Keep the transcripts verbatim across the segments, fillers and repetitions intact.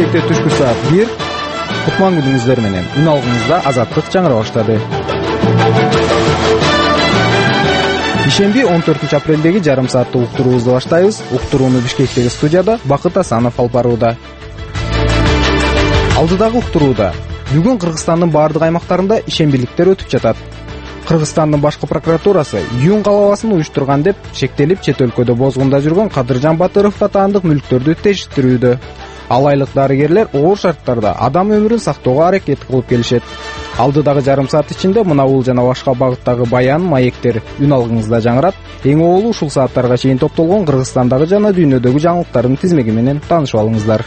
Кечээкте түшкү саат бир. Кутман күнүңүздөр менен. Үн алгыңызда азаттык жаңыра баштады. Ишемби он төртүнчү апрелдеги жарым сааттык уктуруубузду баштайбыз. Уктурууну Бишкектеги студияда Бакыт Асанов алып барууда. Алдыдагы уктурууда бүгүн Кыргызстандын бардык аймактарында ишембиликтер өтүп жатат. Кыргызстандын башкы прокуратурасы Юн калабасын уюштурган деп шектелип чет өлкөдө бозгунда жүргөн Кадыржан Батыров татаандык мүлктөрдү териштирүүдө. Ал айлык дарыгерлер оор шарттарда адам өмүрүн сактоого аракет кылып келишет. Алдыдагы жарым саат ичинде мына бул жана башка багыттагы баян, маектер үн алгыңызда жаңырат. Эң оолу ушул сааттарга чейин топтолгон Кыргызстандагы жана дүйнөдөгү жаңылыктардын тизмеги менен таанышып алыңыздар.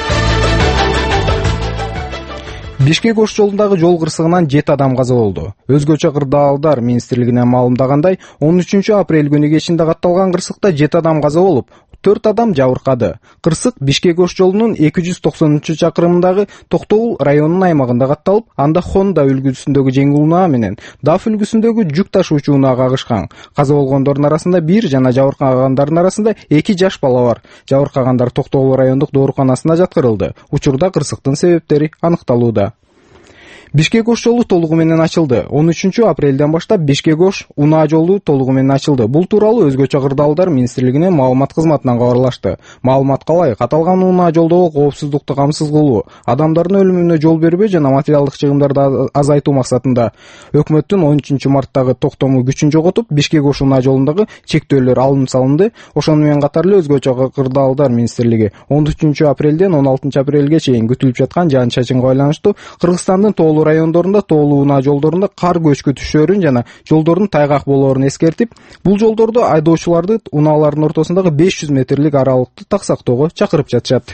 Бишкек Ош жолундагы жол кырсыгынан жети адам каза болду. Өзгөчө кырдаалдар министрлигинен маалымдагандай, он үчүнчү апрель күнү кечинде катталган кырсыкта жети адам каза болуп, төрт адам жабыркады. Кырсык Бишкек Ош жолунун эки жүз токсонунчу чакырымындагы Токтогул районунун аймагында катталып, анда Honda үлгүсүндөгү жеңил унаа менен даф үлгүсүндөгү жүк ташуучу унаа кагышкан. Каза болгондордун арасында бир жана жабыркагандардын арасында эки жаш бала бар. Жабыркагандар Токтогул райондук дооруканасына жаткырылды. Учурда кырсыктын себептери аныкталууда. Бишкек Ош жолу толугу менен ачылды. он үчүнчү апрелден баштап Бишкек Ош унаа жолу толугу менен ачылды. Бул тууралуу Өзгөчө кырдаалдар министрлигинин маалымат кызматынан кабарлашты. Маалыматка ылайык, аталган унаа жолдогу коопсуздукту камсыз кылуу, адамдардын өлүмүнө жол бербөө жана материалдык чыгымдарды азайтуу максатында өкмөттүн он үчүнчү марттагы токтому күчүн жоготуп, Бишкек Ош унаа жолундагы чектөөлөр алынып салынды. Ошону менен катар эле Өзгөчө кырдаалдар министрлиги он үчүнчү апрелден он алтынчы апрелге чейин күтүлүп жаткан жаан-чачынга байланыштуу Кыргызстандын тоолуу райондорунда тоолуу унаа жолдорунда кар көчкү түшөөрүн жана жолдордун тайгак болоорун эскертип, бул жолдордо айдоочуларды унаалардын ортосундагы беш жүз метрлик аралыкты так сактоого чакырып жатышат.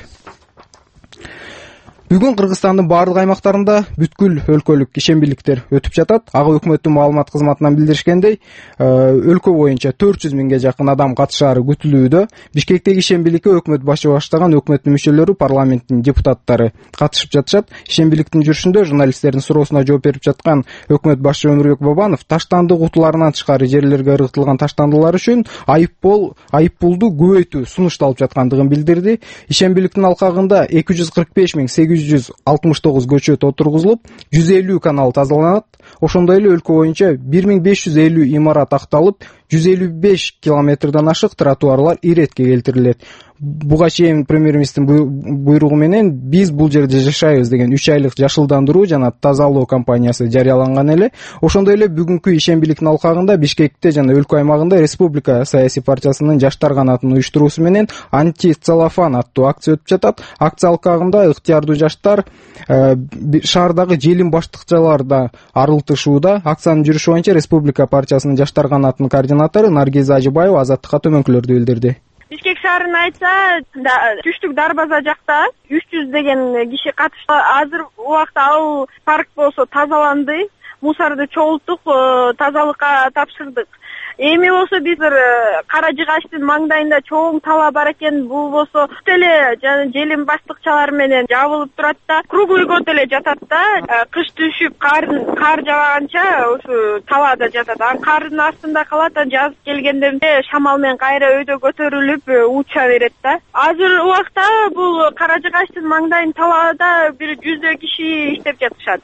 Бүгүн Кыргызстандын бардык аймактарында бүткүл өлкөлүк ишембиликтер өтүп жатат. Ага өкмөттүн маалымат кызматынан билдиришкендей, өлкө боюнча төрт жүз миңге жакын адам катышаары күтүлүүдө. Бишкектеги ишембиликке өкмөт башы баштаган өкмөттүн мүчөлөрү, парламенттин депутаттары катышып жатышат. Ишембиликтин жүрүшүндө журналисттердин суроосуна жооп берип жаткан өкмөт башы Өмүрбек Бабанов таштандык утуларынан тышкары жерлерге ыргытылган таштандылар үчүн айыппул айыппулду көбөйтүү сунушталып жаткандыгын билдирди. Ишембиликтин алкагында эки жүз кырк беш миң сегиз жүз алтымыш тогуз көчөт отургузулуп, жүз элүү канал тазаланат. Ошондой эле өлкө боюнча бир миң беш жүз элүү имарат акталып, жүз элүү беш километрден ашык тротуарлар иретке келтирилет. Буга чейин премьер-министрдин буйругу менен биз бул жерде жашайбыз деген үч айлык жашылдандыруу жана тазалоо кампаниясы жарыяланган эле. Ошондой эле бүгүнкү ишембиликтин алкагында Бишкекте жана өлкө аймагында Республика саясий партиясынын жаштар канатынын уюштуруусу менен анти-целлофан аттуу акция өтүп жатат. Акция алкагында ыктыярдуу жаштар э, шаардагы желим баштыкчаларда арылтышууда. Акциянын жүрүшү боюнча Республика партиясынын жаштар канатынын координатору Наргиза Ажыбаева азаттыкка төмөнкүлөрдү билдирди. Бишкек шаарын айтса, түштүк Дарбаза жакта үч жүз деген киши катышты. Азыр убакта ал парк болсо тазаланды. Мусорду чогулттук, тазалыкка тапшырдык. Эми болсо биз Кара Жыгачтын маңдайында чоң тала бар экен. Бул болсо теле жана желим баштыкчалар менен жабылып турат да, круглый год эле жатат да. Кыш түшүп, кар кар жааганча ушу талада жатат. Ан кардын астында калат, жаз келгенде шамал менен кайра өйдө көтөрүлүп уча берет да. Азыр убакта бул Кара Жыгачтын маңдайын талаада бир жүздөй киши иштеп жатышат.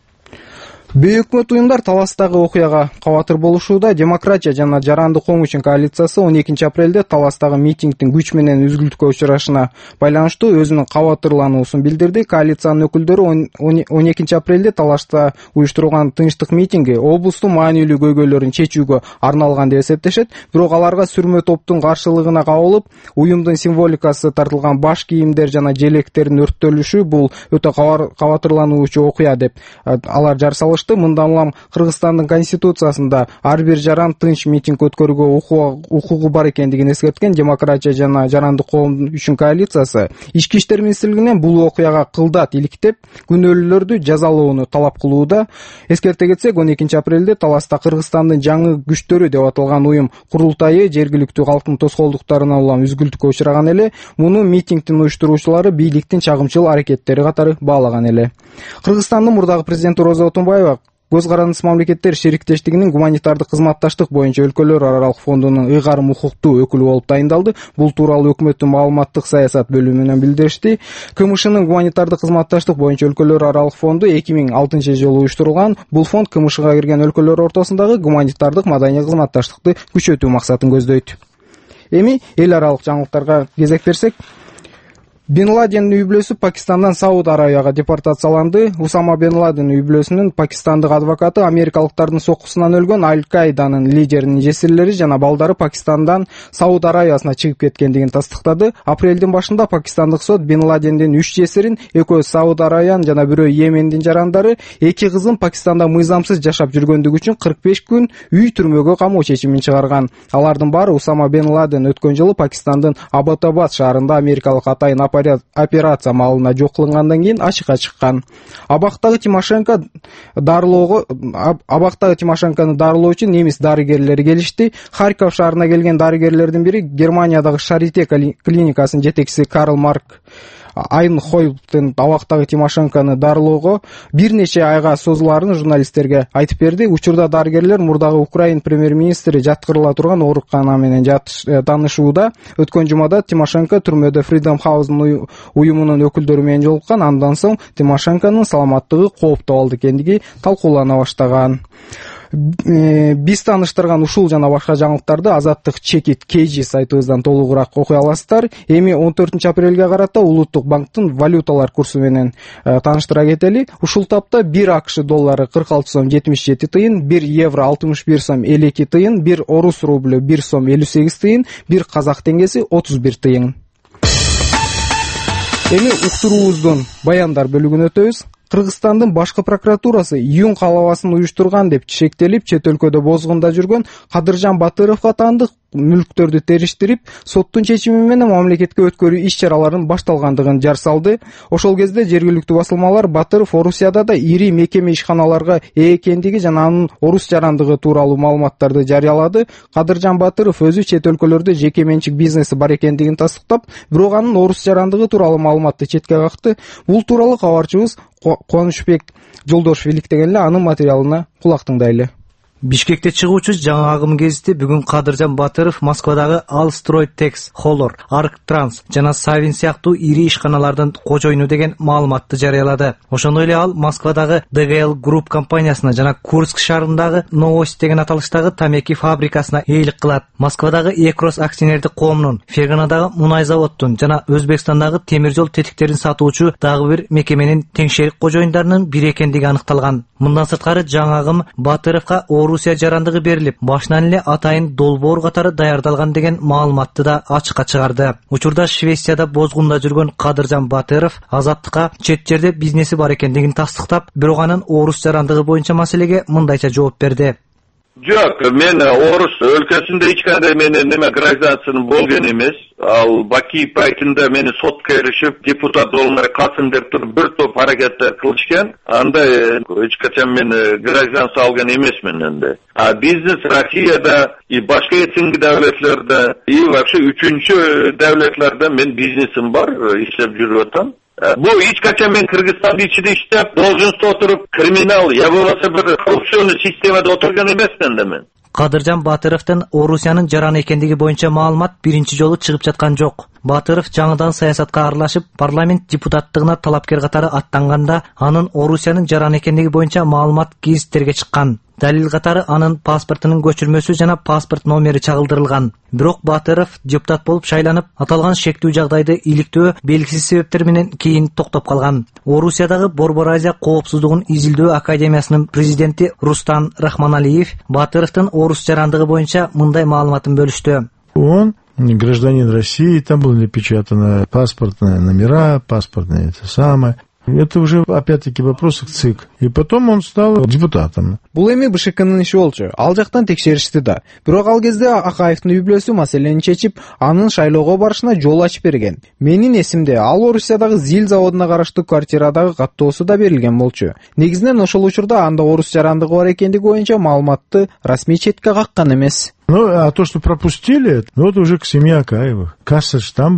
Бейөкмөт уюмдар Таластагы окуяга кабатыр болушууда. Демократия жана Жаранды коң үчүн коалициясы он экинчи апрелде Таластагы митингдин күч менен үзгүлтүккө учурашына байланыштуу өзүнүн кабатырлануусун билдирди. Коалициянын өкүлдөрү он экинчи апрелде Талашта уюштурулган тынчтык митинги облустун маанилүү көйгөйлөрүн чечүүгө арналган деп эсептешет. Бирок аларга сүрмө топтун каршылыгына кабылып, уюмдун символикасы тартылган баш кийимдер жана желектердин өрттөлүшү бул өтө кабатырлануучу окуя деп алар жар салышты. Мындан улам Кыргызстандын конституциясында ар бир жаран тынч митинг өткөрүүгө укугу бар экендигин эскерткен Демократия жана Жаранды коом үчүн коалициясы Ички иштер министрлигинен бул окуяга кылдат иликтеп, күнөөлүүлөрдү жазалоону талап кылууда. Эскерте кетсек, он экинчи апрелде Таласта Кыргызстандын жаңы күчтөрү деп аталган уюм курултайы жергиликтүү калктын тоскоолдуктарынан улам үзгүлтүккө учураган эле. Муну митингдин уюштуруучулары бийликтин чагымчыл аракеттери катары баалаган эле. Кыргызстандын мурдагы президенти Роза Отунбаева Көз Карандыс мамлекеттер шериктештигинин гуманитардык кызматташтык боюнча өлкөлөр аралык фондунун ыйгарым укуктуу өкүлү болуп тайындалды. Бул тууралуу өкмөттүн маалыматтык саясат бөлүмүнөн билдиришти. КМШнын гуманитардык кызматташтык боюнча өлкөлөр аралык фонду эки миң алтынчы жылы уюштурулган. Бул фонд КМШга кирген өлкөлөр ортосундагы гуманитардык маданий кызматташтыкты күчөтүү максатын көздөйт. Эми эл аралык жаңылыктарга кезек берсек, Бин Ладендин үй-бүлөсү Пакистандан Сауд Арабияга депортацияланды. Усама Бин Ладен үй-бүлөсүнүн пакистандык адвокаты америкалыктардын соккусунан өлгөн Аль-Каиданын лидеринин жесирлери жана балдары Пакистандан Сауд Арабиясына чыгып кеткендигин тастыктады. Апрелдин башында пакистандык сот Бин Ладендин үч жесирин, экөө Сауд Арабиян жана бирөө Йемендин жарандары, эки кызын Пакистанда мыйзамсыз жашап жүргөндүгү үчүн кырк беш күн үй түрмөгө камоо чечимин чыгарган. Алардын баары Усама Бин Ладен өткөн жылы Пакистандын Абботабад шаарында америкалык атайын операция маалына жок кылынгандан кийин ачыкка чыккан. Абактагы Тимошенко дарылоого Абактагы Тимошенкону дарылоо үчүн немис дарыгерлери келишти. Харьков шаарына келген дарыгерлердин бири Германиядагы Шарите клиникасынын жетекчиси Карл Марк Айнхойптын абактагы Тимошенкону дарылоого бир нече айга созулаарын журналисттерге айтып берди. Учурда дарыгерлер мурдагы Украин премьер-министри жаткырыла турган оорукана менен таанышууда. Өткөн жумада Тимошенко түрмөдө Freedom House уюмунун өкүлдөрү менен жолуккан. Андан соң Тимошенконун саламаттыгы кооптуу алды экендиги талкуулана баштаган. Биз тааныштырган ушул жана башка жаңылыктарды Азаттык Чекит Кейжи сайтыбыздан толугураак окуй аласыздар. Эми он төртүнчү апрелге карата Улуттук банктын валюталар курсу менен тааныштыра кетели. Ушул тапта бир АКШ доллары кырк алты сом жетимиш жети тыйын, бир евро алтымыш бир сом элүү эки тыйын, бир орус рублю бир сом элүү сегиз тыйын, бир казак теңгеси отуз бир тыйын. Эми уктуруубуздун баяндар бөлүгүнө өтөбүз. Кыргызстандын башкы прокуратурасы июнь калабасын уюштурган деп шектелип, чет өлкөдө бозгунда жүргөн Кадыржан Батыровго таандык мүлктөрдү териштирип, соттун чечими менен мамлекетке өткөрүү иш-чараларын башталгандыгын жар салды. Ошол кезде жергиликтүү басылмалар Батыров Орусияда да ири мекеме ишканаларга ээ экендиги жана анын орус жарандыгы тууралуу маалыматтарды жарыялады. Кадыржан Батыров өзү чет өлкөлөрдө жеке менчик бизнеси бар экендигин тастыктап, бирок анын орус жарандыгы тууралуу маалыматты четке какты. Бул тууралуу кабарчыбыз Кубанычбек Жолдошев иликтеген эле, анын материалына кулак тыңдайлы. Бишкекте чыгуучу жаңы агым кезинде бүгүн Кадыржан Батыров Москвадагы Алстрой-Текс, Холор, Арктранс жана Савин сыяктуу ири ишканалардын кожоюну деген маалыматты жарыялады. Ошондой эле ал Москвадагы ди джи эл Group компаниясына жана Курск шаарындагы Новость деген аталыштагы тамеки фабрикасына ээлик кылат. Москвадагы Экрос акционердик коомунун, Ферганадагы мунай заводдун жана Өзбекстандагы темир жол тетиктерин сатуучу дагы бир мекеменин теңшерик кожоюндарынын бири экендиги аныкталган. Мындан сырткары жаңы агым Батыровго Орусия жарандыгы берилип, башынан эле атайын долбоор катары даярдалган деген маалыматты да ачыкка чыгарды. Учурда Швецияда бозгунда жүргөн Кадыржан Батыров Азаттыкка чет жерде бизнеси бар экендигин тастыктап, бирок анын орус жарандыгы боюнча маселеге мындайча жооп берди. Жок, мен орус өлкөсүндө эч кандай менен неме гражданством болгон эмес. Ал Баки пайтында мени сотко эришип, депутат болмай касым деп туруп бир топ аракеттер кылышкан. Анда эч качан мен гражданство алган эмесмин энди. А бизнес Россияда и башка этинги давлетлерде и вообще үчүнчү давлетлерде мен бизнесим бар, иштеп жүрүп атам. Бу эч качан мен Кыргызстандын ичинде иштеп, должностто отуруп криминал, я болбосо бир коррупционный системада отурган эмесмин да мен. Кадыржан Батыровдун Орусиянын жараны экендиги боюнча маалымат биринчи жолу чыгып жаткан жок. Батыров жаңыдан саясатка аралашып, парламент депутаттыгына талапкер катары аттанганда, анын Орусиянын жараны экендиги боюнча маалымат гезиттерге чыккан. Далил катары анын паспортунун көчүрмөсү жана паспорт номери чагылдырылган. Бирок Батыров депутат болуп шайланып, аталган шектүү жагдайды иликтөө белгисиз себептер менен кийин токтоп калган. Орусиядагы Борбор Азия коопсуздугун изилдөө академиясынын президенти Рустам Рахманалиев Батыровдун орус жарандыгы боюнча мындай маалыматын бөлүштү. Он гражданин России, там было напечатано паспортные номера, паспортные это самое. Это уже, опять-таки, вопрос к ЦИК. И потом он стал депутатом. Бул эми БШКнын иши болчу. Ал жактан текшеришти да. Бирок ал кезде Акаевдин үй-бүлөсү маселени чечип, анын шайлоого барышына жол ачып берген. Менин эсимде, ал Орусиядагы ЗИЛ заводуна караштуу квартирадагы каттоосу да берилген болчу. Негизинен ошол учурда анда орус жарандыгы бар экендиги боюнча маалыматты расмий четке каккан эмес. Ну, а то, что пропустили, ну, это уже к семье Акаевых. Касса же там была.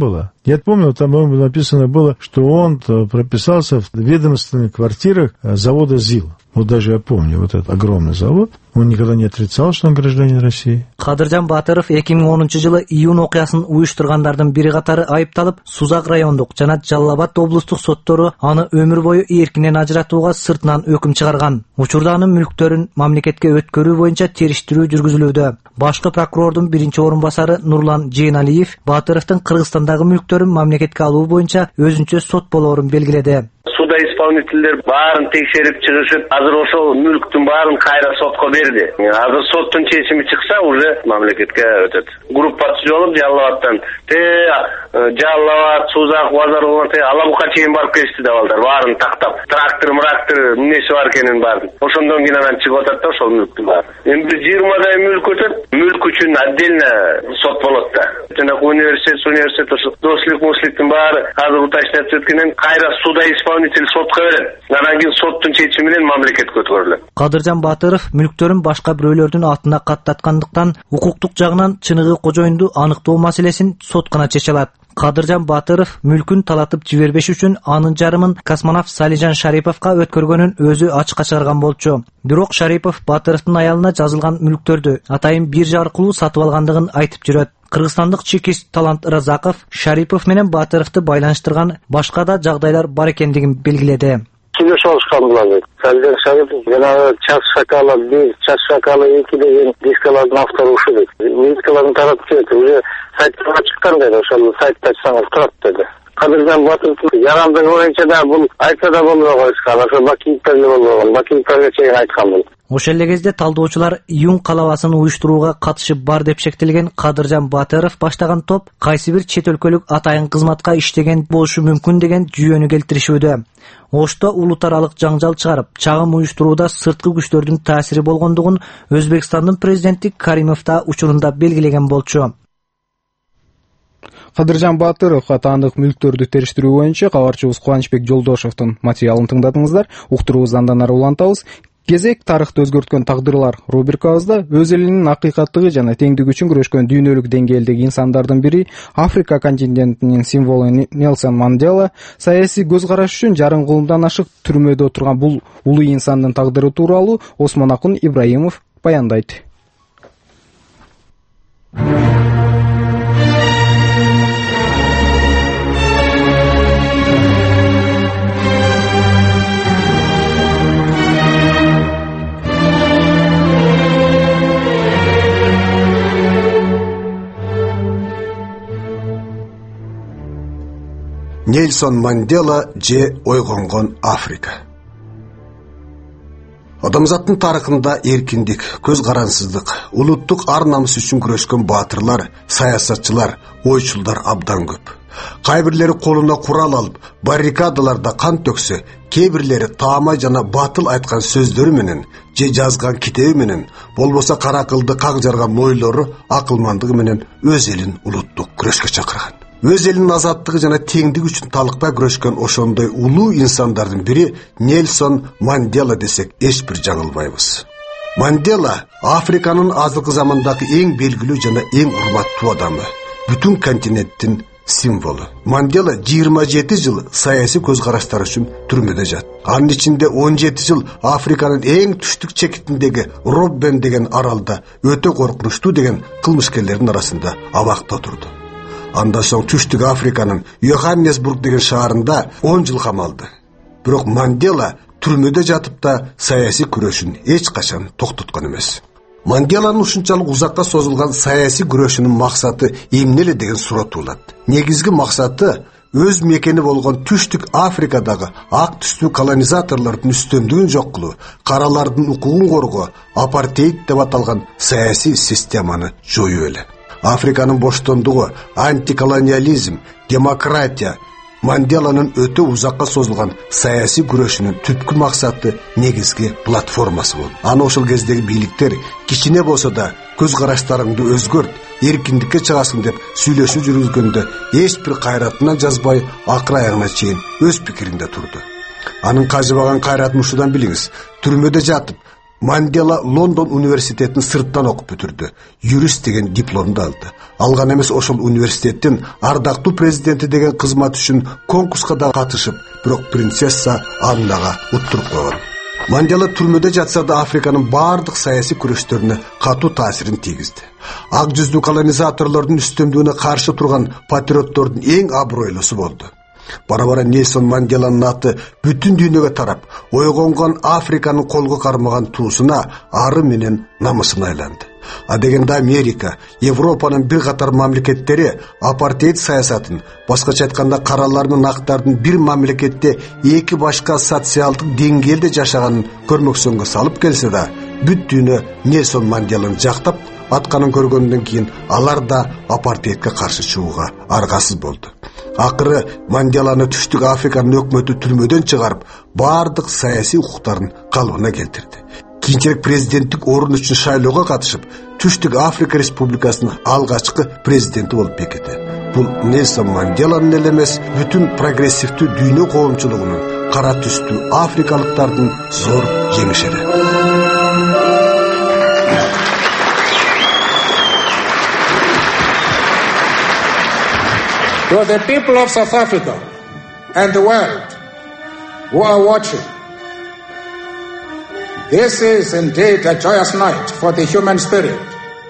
Я помню, там написано было, что он прописался в ведомственных квартирах завода ЗИЛ. Вот даже я помню, вот этот огромный завод. Он никогда не отрицал, что он гражданин России. Кадыржан Батыров эки миң онунчу жылы июнь окуясын уюштургандардын бири катары айыпталып, Сузак райондук жана Жалал Абад облустук соттору аны өмүр бою эркинен ажыратууга сыртынан өкүм чыгарган. Учурда анын мүлктөрүн мамлекетке өткөрүү боюнча териштирүү жүргүзүлүүдө. Башкы прокурордун биринчи орун басары Нурлан Жейналиев Батыровдун Кыргызстандагы мүлктөрүн мамлекетке алуу боюнча өзүнчө сот болоорун белгиледи. Суда исполнительдер баарын текшерип чыгышып, азыр ошол мүлктүн баарын кайра сотко берди. Азыр соттун чечими чыкса, уже мамлекетке өтөт. Группа түзүлүп Жалал Абадтан те Жалал Абад, Сузак, Базар те Алабукка чейин барып келишти да балдар, баарын тактап, трактор, мрактор, эмнеси бар экенин баарын. Ошондон кийин анан чыгып атат да ошол мүлктүн баары. Эми жыйырмадай мүлк өтөт, мүлк үчүн отдельно сот болот да. Жанагы университет, университет, ошо дослук, муслуктун баары азыр уточняться өткөндөн кайра суда исполнитель сотко берет. Анан кийин соттун чечими менен мамлекетке өткөрүлөт. Кадыржан Батыров мүлктөрүн башка бирөөлөрдүн атына каттаткандыктан укуктук жагынан чыныгы кожоюнду аныктоо маселесин сот гана чече алат. Кадыржан Батыров мүлкүн талатып жибербеш үчүн анын жарымын космонавт Салижан Шариповго өткөргөнүн өзү ачыкка чыгарган болчу. Бирок Шарипов Батыровдун аялына жазылган мүлктөрдү атайын биржа аркылуу сатып алгандыгын айтып жүрөт. Кыргызстандык чекист Талант Разаков Шарипов менен Батыровду байланыштырган башка да жагдайлар бар экендигин белгиледи. Сүйлөшүп алышкан булар. Салижан Шарипов жанагы час шакалы бир, час шакалы эки деген дискалардын автору ушу дейт. Дискалардын таратып келет. Уже сайтка чыккан dedi. Ошол сайтта ачсаңыз турат dedi. Кадыржан Батыровдун жарандыгы боюнча да бул айтса да болбой коюшкан. Ошо Бакиевтерге болбогон. Бакиевтерге чейин айткан бул. Ошол эле кезде талдоочулар июнь калабасын уюштурууга катышы бар деп шектелген Кадыржан Батыров баштаган топ кайсы бир чет өлкөлүк атайын кызматка иштеген болушу мүмкүн деген жүйөнү келтиришүүдө. Ошто улут аралык жаңжал чыгарып, чагым уюштурууда сырткы күчтөрдүн таасири болгондугун Өзбекстандын президенти Каримов да учурунда белгилеген болчу. Кадыржан Батыров атаандык мүлктөрдү териштирүү боюнча кабарчыбыз Кубанычбек Жолдошовдун материалын тыңдадыңыздар. Уктуруубузду андан ары улантабыз. Кезек тарыхты өзгөрткөн тагдырлар рубрикабызда өз элинин акыйкаттыгы жана теңдиги үчүн күрөшкөн дүйнөлүк деңгээлдеги инсандардын бири, Африка континентинин символу Нелсон Мандела саясий көз караш үчүн жарым кылымдан ашык түрмөдө отурган бул улуу инсандын тагдыры тууралуу Осмон Акын Ибраимов баяндайт. Нельсон Мандела же ойгонгон Африка. Адамзаттын тарыхында эркиндик, көз карансыздык, улуттук ар намыс үчүн күрөшкөн баатырлар, саясатчылар, ойчулдар абдан көп. Кай бирлери колуна курал алып, баррикадаларда кан төксө, кээ бирлери таама жана батыл айткан сөздөрү менен, же жазган китеби менен, болбосо кара кылды как жарган ойлору, акылмандыгы менен өз элин улуттук күрөшкө чакырган. Өз элинин азаттыгы жана теңдиги үчүн талыкпай күрөшкөн ошондой улуу инсандардын бири Нельсон Мандела десек эч бир жаңылбайбыз. Мандела Африканын азыркы замандагы эң белгилүү жана эң урматтуу адамы, бүтүн континенттин символу. Мандела жыйырма жети жыл саясий көз караштары үчүн түрмөдө жат. Анын ичинде он жети жыл Африканын эң түштүк чекитиндеги Роббен деген аралда өтө коркунучтуу деген кылмышкерлердин арасында абакта турду. Андан соң түштүк Африканын Йоханнесбург деген шаарында он жыл камалды. Бирок Мандела түрмөдө жатып да саясий күрөшүн эч качан токтоткон эмес. Манделанын ушунчалык узакка созулган саясий күрөшүнүн максаты эмне эле деген суроо туулат. Негизги максаты өз мекени болгон түштүк Африкадагы ак түстүү колонизаторлордун үстөмдүгүн жок кылуу, каралардын укугун коргоо, апартеид деп аталган саясий системаны жоюу эле. Африканын боштондугу, антиколониализм, демократия Манделанын өтө узакка созулган саясий күрөшүнүн түпкү максаты, негизги платформасы болду. Аны ошол кездеги бийликтер кичине болсо да көз караштарыңды өзгөрт, эркиндикке чыгасың деп сүйлөшүү жүргүзгөндө эч бир кайратынан жазбай, акыр аягына чейин өз пикиринде турду. Анын кажыбаган кайратын ушудан билиңиз. Түрмөдө жатып, Мандела Лондон университетин сырттан окуп бүтүрдү. Юрист деген дипломду алды. Алган эмес, ошол университеттин ардактуу президенти деген кызмат үчүн конкурска да катышып, бирок принцесса Аннага уттуруп койгон. Мандела түрмөдө жатса да Африканын бардык саясий күрөштөрүнө катуу таасирин тийгизди. Ак жүздүү колонизаторлордун үстөмдүгүнө каршы турган патриоттордун эң абройлуусу болду. Бара-бара Нельсон Манделанын аты бүтүн дүйнөгө тарап, ойгонгон Африканын колго кармаган туусуна, ары менен намысына айланды. А дегенде Америка, Европанын бир катар мамлекеттери апартеид саясатын, башкача айтканда каралар менен актардын бир мамлекетте эки башка социалдык деңгээлде жашаганын көрмөксөнгө салып келсе да, бүт дүйнө Нельсон Манделаны жактап атканын көргөндөн кийин алар да апартеидке каршы чыгууга аргасыз болду. Акыры Манделаны Түштүк Африканын өкмөтү түрмөдөн чыгарып, бардык саясий укуктарын калыбына келтирди. Кийинчерээк президенттик орун үчүн шайлоого катышып, Түштүк Африка Республикасынын алгачкы президенти болуп бекиди. Бул Нельсон Манделанын эле эмес, бүтүн прогрессивдүү дүйнө коомчулугунун кара түстүү африкалыктардын зор жеңишери. To the people of South Africa and the world who are watching, this is indeed a joyous night for the human spirit.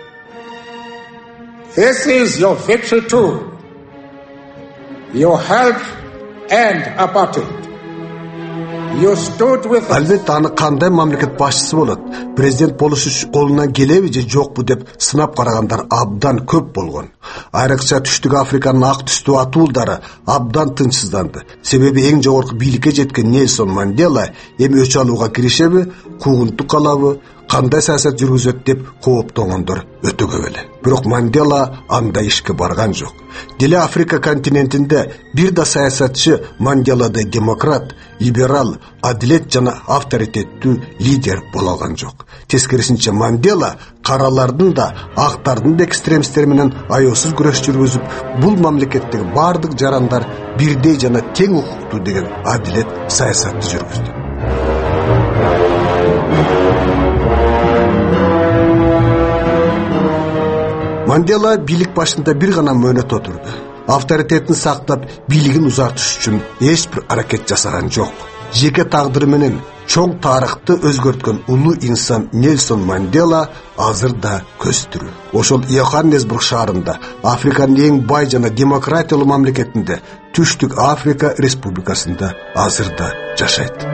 This is your victory too. You helped end apartheid. You stood with us. Албетте аны кандай мамлекет башчысы болот, президент болуш үчүн колунан келеби же жокпу деп сынап карагандар абдан көп болгон. Айрыкча Түштүк Африканын ак түстүү атуулдары абдан тынчсызданды. Себеби эң жогорку бийликке жеткен Нельсон Мандела эми өч алууга киришеби, куугунтук калабы, кандай саясат жүргүзөт деп кооптонгондор өтө көп эле. Бирок Мандела андай ишке барган жок. Деле Африка континентинде бир да саясатчы Манделадай демократ, либерал, адилет жана авторитеттүү лидер боло алган жок. Тескерисинче Мандела каралардын да, актардын да экстремисттер менен аеосуз күрөш жүргүзүп, бул мамлекеттеги бардык жарандар бирдей жана тең укуктуу деген адилет саясатты жүргүздү. Мандела бийлик башында бир гана мөөнөт отурду. Авторитетин сактап, бийлигин узартыш үчүн эч бир аракет жасаган жок. Жеке тагдыры менен чоң тарыхты өзгөрткөн улуу инсан Нельсон Мандела азыр да көз тирүү. Ошол Йоханнесбург шаарында, Африканын эң бай жана демократиялуу мамлекетинде, Түштүк Африка Республикасында азыр да жашайт.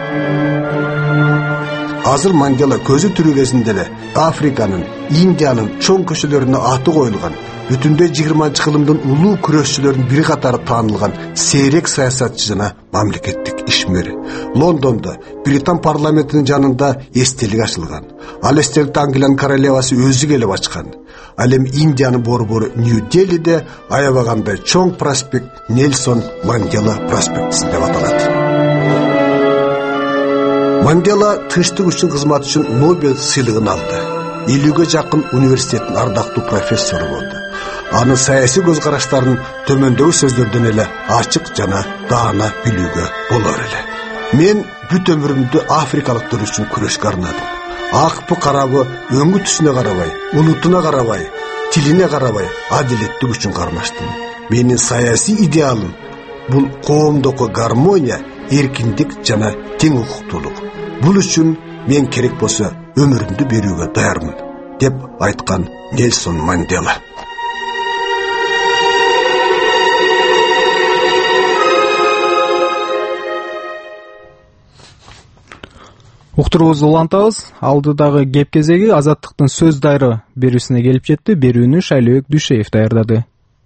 Азыр Мандела көзү тирүү кезинде эле Африканын, Индиянын чоң көчөлөрүнө аты коюлган, бүтүндө жыйырманчы кылымдын улуу күрөшчүлөрүнүн бири катары таанылган сейрек саясатчы жана мамлекеттик ишмери. Лондондо Британ парламентинин жанында эстелик ачылган. Ал эстеликти Англиянын королевасы өзү келип ачкан. Ал эми Индиянын борбору Нью-Делиде аябагандай чоң проспект Нельсон Мандела проспектиси деп аталат. Мандела тынчтык үчүн кызмат үчүн Нобель сыйлыгын алды. элүүгө жакын университеттин ардактуу профессору болду. Анын саясий көз караштарын төмөндөгү сөздөрдөн эле ачык жана даана билүүгө болор эле. Мен бүт өмүрүмдү африкалыктар үчүн күрөшкө арнадым. Акпы карабы өңү түсүнө карабай, улутуна карабай, тилине карабай, адилеттик үчүн кармаштым. Менин саясий идеалым бул коомдогу гармония, эркиндик жана тең укуктуулук. Бул үчүн мен керек болсо өмүрүмдү берүүгө даярмын, деп айткан Нельсон Мандела. Уктуруубузду улантабыз. Алдыдагы кеп кезеги Азаттыктын сөз дайры берүүсүнө келип жетти. Берүүнү Шайлообек Дүйшеев даярдады.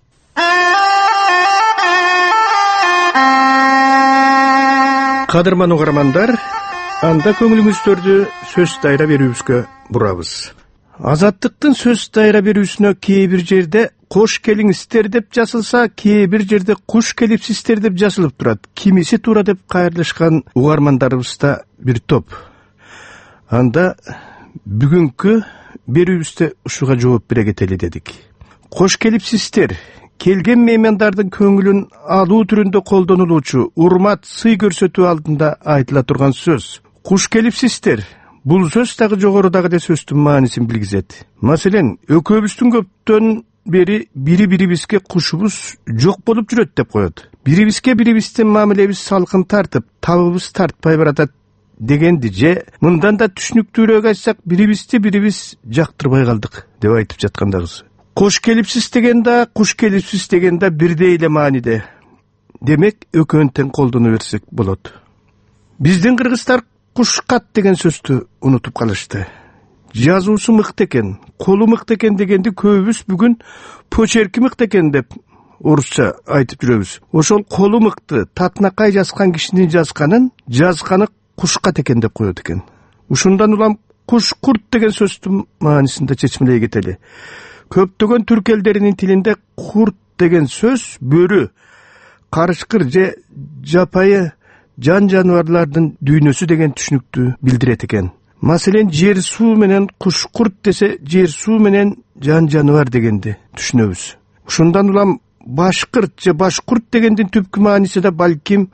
Кадырман угармандар, анда көңүлүңүздөрдү сөз дайра берүүбүзгө бурабыз. Азаттыктын сөз дайра берүүсүнө кээ бир жерде кош келиңиздер деп жазылса, кээ бир жерде куш келипсиздер деп жазылып турат. Кимиси туура деп кайрылышкан угармандарыбызда бир топ. Анда бүгүнкү берүүбүздө ушуга жооп бере кетели дедик. Кош келипсиздер, келген меймандардын көңүлүн алуу түрүндө колдонулуучу урмат, сый көрсөтүү алдында айтыла турган сөз. Куш келипсиздер, Бул сөз дагы жогорудагы сөздүн маанисин билгизет. Маселен, экөөбүздүн көптөн бери бири-бирибизге кушубуз жок болуп жүрөт деп коет. Бирибизге бирибиздин мамилебиз салкын тартып, табыбыз тартпай баратат дегенди же мындан да түшүнүктүүрөөк айтсак, бирибизди бирибиз жактырбай калдык деп айтып жаткандагыз. Кош келипсиз деген да, куш келипсиз деген да бирдей эле мааниде. Демек, экөөнү тең колдоно берсек болот. Биздин кыргыздар кушкат деген сөздү унутуп калышты. Жазуусу мыкты экен, колу мыкты экен дегенди көбүбүз бүгүн почерки мыкты экен деп орусча айтып жүрөбүз. Ошол колу мыкты, татынакай жазган кишинин жазганын жазганы кушкат экен деп коет экен. Ушундан улам кушкурт деген сөздүн маанисинде чечмелей кетели. Көптөгөн түрк элдеринин тилинде курт деген сөз бөрү, карышкыр же жапайы жан жаныбарлардын дүйнөсү деген түшүнүктү билдирет экен. Маселен, жер суу менен кушкурт десе, жер суу менен жан жаныбар дегенди түшүнөбүз. Ушундан улам башкырт же башкурт дегендин түпкү мааниси да балким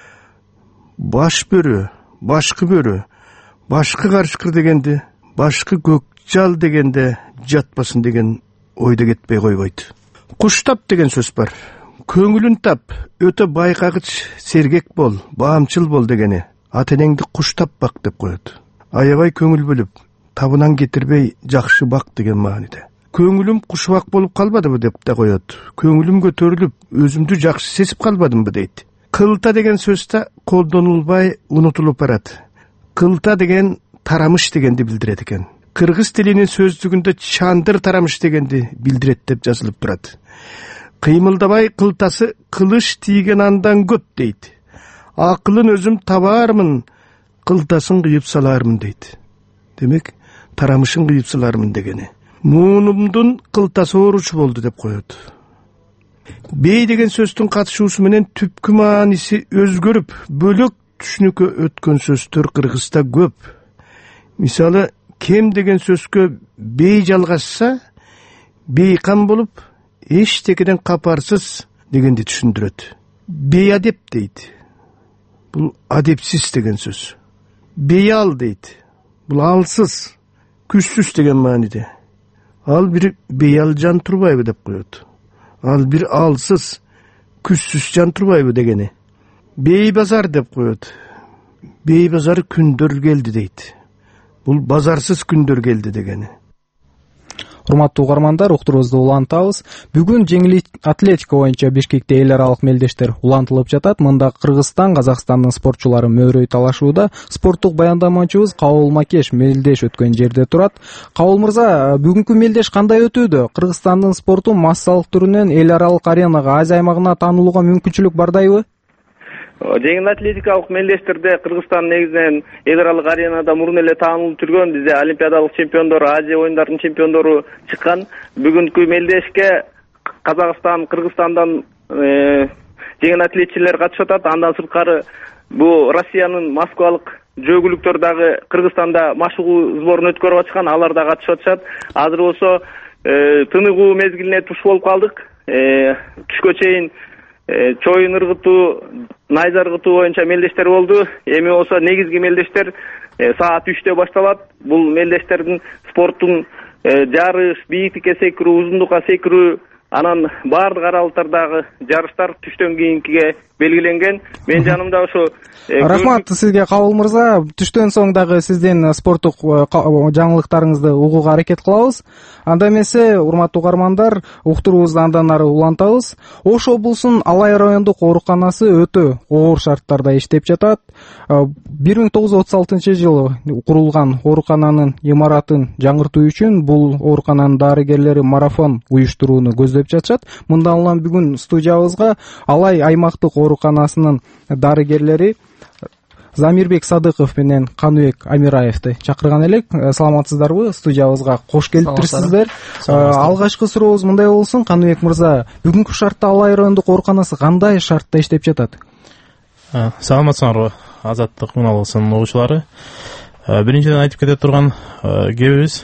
баш бөрү, башкы бөрү, башкы карышкыр дегенди, башкы көк жал дегенде жатпасын деген ойда кетпей койбойт. Куштап деген сөз бар. Көңүлүн тап, өтө байкагыч, сергек бол, баамчыл бол дегени. Ата энеңди куштап бак деп коет. Аябай көңүл бөлүп, табынан кетирбей жакшы бак деген мааниде. Көңүлүм кушбак болуп калбадыбы деп да коет. Көңүлүм көтөрүлүп, өзүмдү жакшы сезип калбадымбы дейт. Кылта деген сөз да колдонулбай унутулуп барат. Кылта деген тарамыш дегенди билдирет экен. Кыргыз тилинин сөздүгүндө чандыр тарамыш дегенди билдирет деп жазылып турат. Кыймылдабай кылтасы кылыш тийген андан көп дейт. Акылын өзүм табаармын, кылтасын кыйып салаармын дейт. Демек, тарамышын кыйып салаармын дегени. Муунумдун кылтасы ооручу болду деп коет. Бей деген сөздүн катышуусу менен түпкү мааниси өзгөрүп, бөлөк түшүнүккө өткөн сөздөр Кыргызда көп. Мисалы, кем деген сөзгө бей жалгашса, бейкам болуп, эчтекеден капарсыз дегенди түшүндүрөт. Бейадеп дейт. Бул адепсиз деген сөз. Бейал дейт. Бул алсыз, күчсүз деген мааниде. Ал бир бейал жан турбайбы деп коет. Ал бир алсыз, күчсүз жан турбайбы дегени. Бей базар деп коет. Бей базар күндөр келди дейт. Бул базарсыз күндөр келди дегени. Урматтуу угармандар, уктуруубузду улантабыз. Бүгүн жеңил атлетика боюнча Бишкекте эл аралык мелдештер улантылып жатат. Мында Кыргызстан, Казакстандын спортчулары мөөрөй талашууда. Спорттук баяндамачыбыз Кабыл Макеш мелдеш өткөн жерде турат. Кабыл мырза, бүгүнкү мелдеш кандай өтүүдө? Кыргызстандын спорту массалык түрүнөн эл аралык аренага, Азия аймагына таанылууга мүмкүнчүлүк бардайбы? Жеңил атлетикалык мелдештерде Кыргызстан негизинен эл аралык аренада мурун эле таанылып жүргөн, бизде олимпиадалык чемпиондору, Азия оюндарынын чемпиондору чыккан. Бүгүнкү мелдешке Казакстан, Кыргызстандан жеңил атлетчилер катышып атат. Андан сырткары бу Россиянын Москвалык жөгүлүктөр дагы Кыргызстанда машыгуу сборун өткөрүп атышкан, алар да катышып атышат. Азыр болсо тыныгуу мезгилине туш болуп калдык. Түшкө чейин чоюн ыргытуу, найза ыргытуу боюнча мелдештер болду. Эми болсо негизги мелдештер саат үчтө башталат. Бул мелдештердин спорттун жарыш, бийиктикке секирүү, узундукка секирүү, анан баардык аралыктардагы жарыштар түштөн кийинкиге белгиленген. Мен жанымда ошо Рахмат сизге Кабыл мырза. Түштөн соң дагы сиздин спорттук жаңылыктарыңызды угууга аракет кылабыз. Анда эмесе, урматтуу угармандар, уктуруубузду андан ары улантабыз. Ош облусунун Алай райондук ооруканасы өтө оор шарттарда иштеп жатат. бир миң тогуз жүз отуз алтынчы жылы курулган оорукананын имаратын жаңыртуу үчүн бул оорукананын дарыгерлери марафон уюштурууну көздөп жатышат. Мындан улам бүгүн студиябызга Алай аймактык ооруканасынын дарыгерлери Замирбек Садыков менен Каныбек Амираевди чакырган элек. Саламатсыздарбы? Студиябызга кош келиптирсиздер. Алгачкы сурообуз мындай болсун. Каныбек мырза, бүгүнкү шартта Алай райондук ооруканасы кандай шартта иштеп жатат? Саламатсыңарбы, Азаттык муналысын угуучулары. Биринчиден айтып кете турган кебибиз,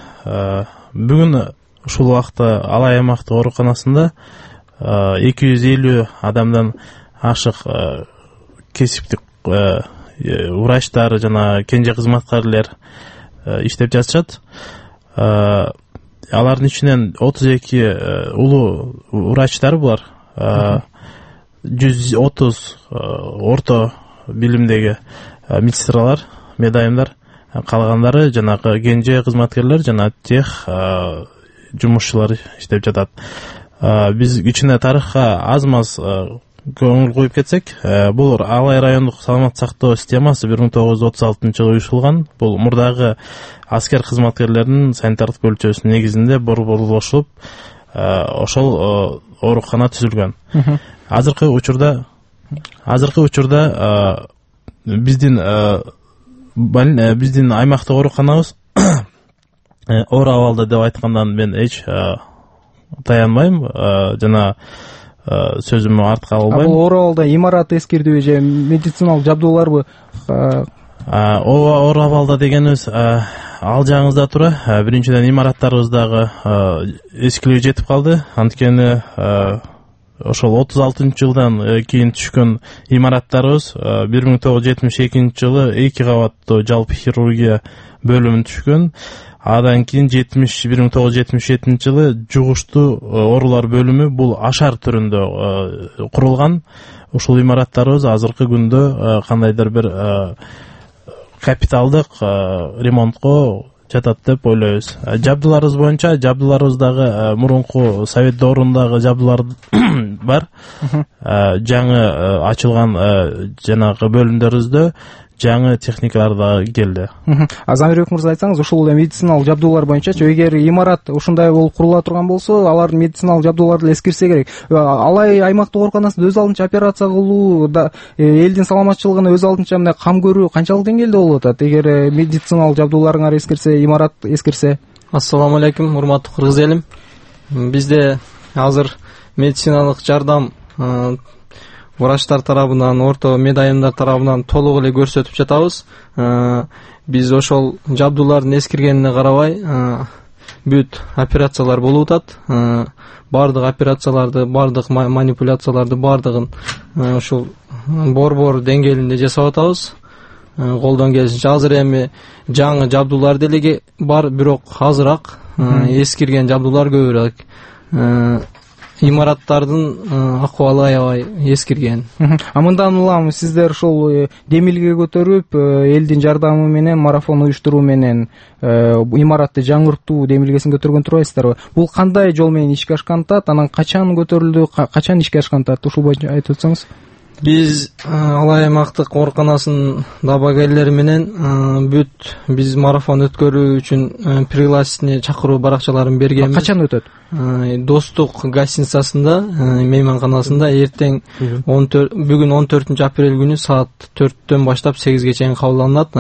бүгүн ушул убакта Алай аймактык ооруканасында эки жүз элүү адамдан ашык кесиптик врачтар жана кенже кызматкерлер иштеп жатышат. Алардын ичинен отуз эки улуу врачтар булар, жүз отуз орто билимдеги медсестралар, медайымдар, калгандары жанагы кенже кызматкерлер жана тех жумушчулар иштеп жатат. Биз кичине тарыхка аз маз көңүл коюп кетсек, бул Алай райондук саламат сактоо системасы бир миң тогуз жүз отуз алтынчы жылы уюштурулган. Бул мурдагы аскер кызматкерлеринин санитардык бөлчөсүнүн негизинде борборлошуп, ошол оорукана түзүлгөн. Азыркы учурда азыркы учурда биздин биздин аймактык ооруканабыз оор абалда деп айткандан мен эч таянбайм, жана сөзүмө артка албайм. Бул оор абалда имарат эскирдиби же медициналык жабдууларбы? Оор абалда дегенибиз ал жагыңызда тура. Биринчиден имараттарыбыз дагы эскилип жетип калды. Анткени ошол отуз алтынчы жылдан кийин түшкөн имараттарыбыз бир миң тогуз жүз жетимиш экинчи жылы эки кабаттуу жалпы хирургия бөлүмүн түшкөн. Адан кийин бир миң тогуз жүз жетимиш жетинчи жылы жугуштуу оорулар бөлүмү бул ашар түрүндө курулган. Ушул имараттарыбыз азыркы күндө кандайдыр бир капиталдык ремонтко жатат деп ойлойбуз. Жабдууларыбыз боюнча, жабдууларыбыз дагы мурунку совет доорундагы жабдуулар бар. Жаңы ачылган жанагы бөлүмдөрүбүздө жаңы техникалар да келди. Замирбек мырза, айтсаңыз, ушул медициналык жабдуулар боюнчачы, эгер имарат ушундай болуп курула турган болсо, алардын медициналык жабдууларды эскерсе керек. Алай аймактык ооруканасында өз алдынча операция кылуу да элдин саламатчылыгына өз алдынча мындай кам көрүү канчалык деңгээлде болуп атат, эгер медициналык жабдууларыңар эскерсе, имарат эскерсе? Ассаламу алейкум, урматтуу кыргыз элим. Бизде азыр медициналык жардам врачтар тарабынан, орто медайымдар тарабынан толук эле көрсөтүп жатабыз. Биз ошол жабдуулардын эскиргенине карабай, бүт операциялар болуп атат. Бардык операцияларды, бардык манипуляцияларды бардыгын ушул борбор деңгээлинде жасап атабыз. Колдон келишинче азыр эми жаңы жабдуулар деле бар, бирок азыраак эскирген жабдуулар көбүрөөк. Имараттардын акыбалы аябай эскирген. А мындан улам сиздер ушул демилге көтөрүп, элдин жардамы менен, марафон уюштуруу менен имаратты жаңыртуу демилгесин көтөргөн турбайсыздарбы? Бул кандай жол менен ишке ашкан атат? Анан качан көтөрүлдү, качан ишке ашкан атат? Ушул боюнча айтып өтсөңүз. Биз Алай аймактык ооруканасынын дабагерлери менен бүт биз марафон өткөрүү үчүн пригласительный чакыруу баракчаларын бергенбиз. Качан өтөт? Достук гостиницасында, мейманканасында эртең бүгүн он төртүнчү апрель күнү саат төрттөн баштап сегизге чейин кабылданат.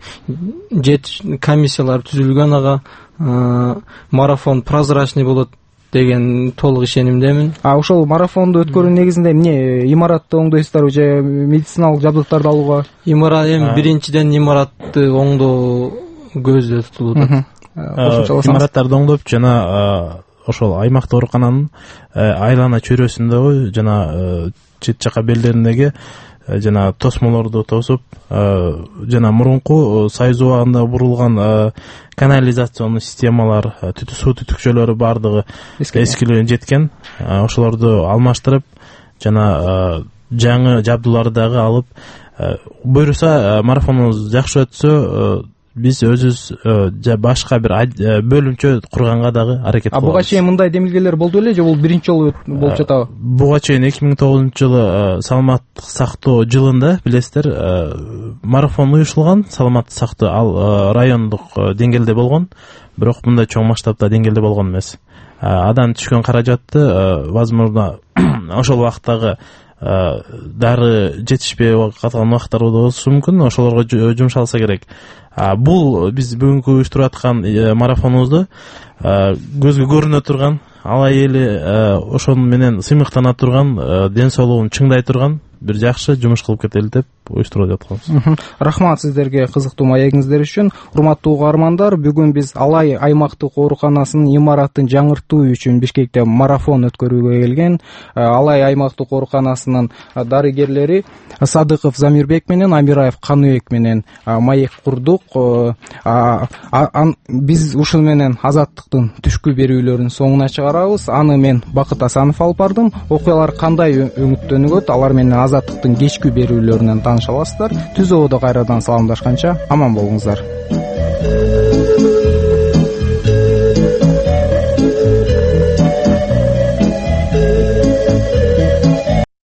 жети комиссиялар түзүлгөн, ага марафон прозрачный болот деген толук ишенимдемин. А ошол марафонду өткөрүү негизинде эмне, имаратты оңдойсуздарбы же медициналык жабдыктарды алууга? Имарат эми биринчиден имаратты оңдоо көздө тутулуп атат. Имараттарды оңдоп жана ошол аймактык оорукананын айлана чөйрөсүндөгү жана чет жака белдериндеги жана тосмолорду тосуп, жана мурунку Союз убагында бурулган канализационный системалар, суу түтүкчөлөрү бардыгы эскилип жеткен. Ошолорду алмаштырып, жана жаңы жабдууларды дагы алып, буюрса марафонубуз жакшы өтсө, биз өзүбүз башка бир бөлүмчө курганга дагы аракет кылабыз. А буга чейин мындай демилгелер болду беле же бул биринчи жолу болуп жатабы? Буга чейин эки миң тогузунчу жылы саламаттык сактоо жылында, билесиздер, марафон уюштурулган. Саламаттык сактоо ал райондук деңгээлде болгон, бирок мындай чоң масштабта деңгээлде болгон эмес. Адан түшкөн каражатты, возможно, ошол убактагы дары жетишпей калган убактар болушу мүмкүн, ошолорго жумшалса керек. Бул биз бүгүнкү уюштуруп аткан марафонубузду көзгө көрүнө турган, алай эли ошону менен сыймыктана турган, ден соолугун чыңдай турган бир жакшы жумуш кылып кетели деп уюштуруп жатканбыз. Рахмат сиздерге кызыктуу маегиңиздер үчүн. Урматтуу угармандар, бүгүн биз Алай аймактык ооруканасынын имаратын жаңыртуу үчүн Бишкекте марафон өткөрүүгө келген Алай аймактык ооруканасынын дарыгерлери Садыков Замирбек менен Амираев Каныбек менен маек курдук. Биз ушул менен Азаттыктын түшкү берүүлөрүнүн соңуна чыгарабыз. Аны мен Бакыт Асанов алып бардым. Окуялар кандай өңүттөнүгөт, алар менен Азаттыктын кечки берүүлөрүнөн таныша аласыздар. Түз ободо кайрадан саламдашканча аман болуңуздар.